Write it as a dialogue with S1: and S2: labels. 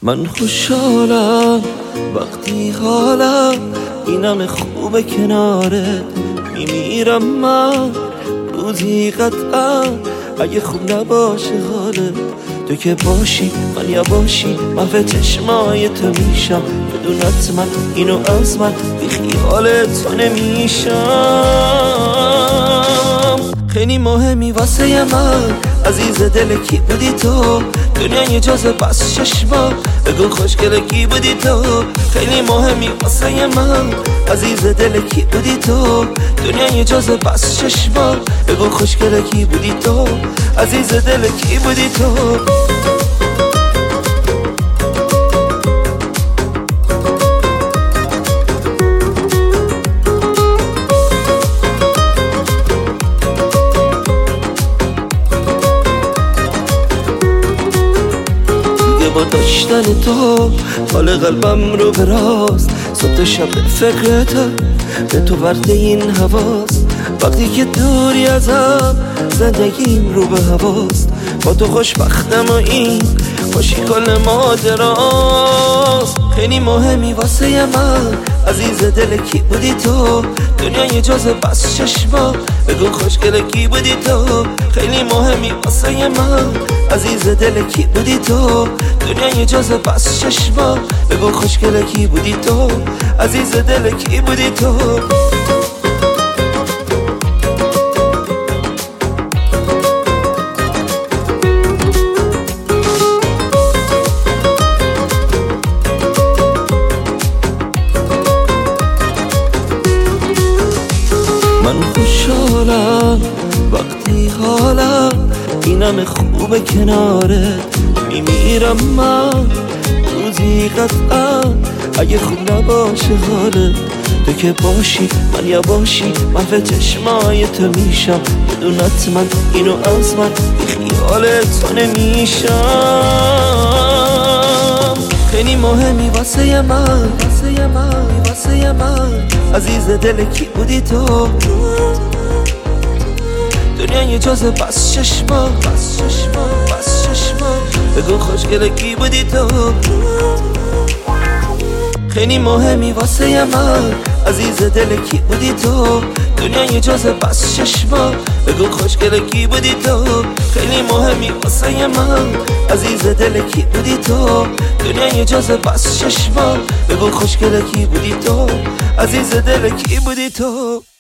S1: من خوشحالم وقتی حالم اینم خوبه کنارت میمیرم من روزی قطعا اگه خوب نباشه حالت تو که باشی من یا باشی من به چشمای تو میشم بدونت من اینو از من بی خیالت تو نمیشم خیلی مهمی واسه من عزیز دل کی بودی تو دنیای جازه بس چشما بگو خوشگل کی بودی تو خیلی مهمی واسه من عزیز دل کی بودی تو دنیای جازه بس چشما بگو خوشگل کی بودی تو عزیز دل کی بودی تو با داشتن تو حال قلبم رو به راست صبح شب به فکرته به تو ورد این هواست وقتی که دوری ازم زندگیم رو به هواست با تو خوشبختم و این خوشی کل ماجراست خیلی مهمی واسه من عزیز دل کی بودی تو دنیای جازه بس چشما بگو خوشگل کی بودی تو خیلی مهمی واسه من عزیز دل کی بودی تو دنیای جازه بس چشما بگو خوشگل کی بودی تو عزیز دل کی بودی تو من خوشحالم وقتی حالم اینم خوبه کنارت میمیرم من روزی قطعا اگه خوب نباشه حالت تو که باشی من یا باشی من به چشمای تو میشم بدونت من اینو از من بی خیالت تو نمیشم خیلی مهمی واسه من عزیز دل کی بودی تو دنیای جازه بس چشما بگو خوشگل کی بودی تو خیلی مهمی واسه من عزیز دل کی بودی تو دنیای جازه بس چشما بگو خوشگل کی بودی تو خیلی مهمی واسه من عزیز دل کی بودی تو دنیای جازه بس چشما بگو خوشگل کی بودی تو عزیز دل کی بودی تو